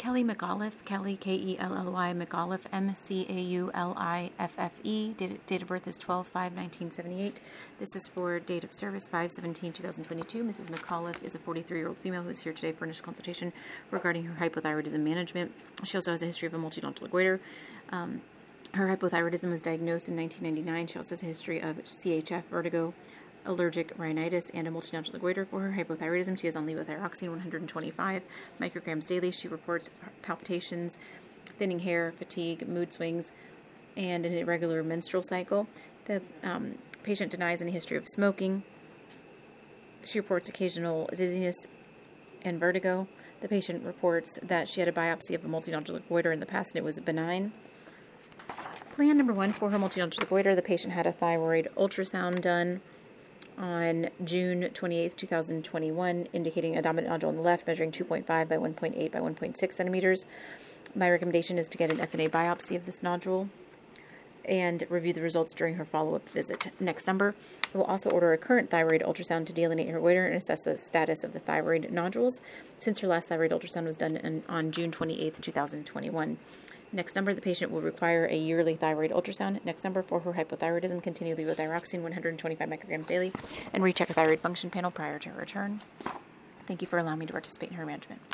Kelly McAuliffe, Kelly, Kelly, McAuliffe, Mcauliffe. Date of birth is 12/5/1978. This is for date of service 5/17/2022. Mrs. McAuliffe is a 43-year-old female who is here today for initial consultation regarding her hypothyroidism management. She also has a history of a multinodular goiter. Her hypothyroidism was diagnosed in 1999. She also has a history of CHF, vertigo, allergic rhinitis, and a multinodular goiter. For her hypothyroidism, she is on levothyroxine 125 micrograms daily. She reports palpitations, thinning hair, fatigue, mood swings, and an irregular menstrual cycle. The patient denies any history of smoking. She reports occasional dizziness and vertigo. The patient reports that she had a biopsy of a multinodular goiter in the past and it was benign. Plan number 1 for her multinodular goiter, the patient had a thyroid ultrasound done on June 28, 2021, indicating a dominant nodule on the left, measuring 2.5 by 1.8 by 1.6 centimeters. My recommendation is to get an FNA biopsy of this nodule and review the results during her follow-up visit. Next number, we will also order a current thyroid ultrasound to delineate her goiter and assess the status of the thyroid nodules, since her last thyroid ultrasound was done on June 28, 2021. Next number, the patient will require a yearly thyroid ultrasound. Next number, for her hypothyroidism, continue levothyroxine 125 micrograms daily and recheck her thyroid function panel prior to her return. Thank you for allowing me to participate in her management.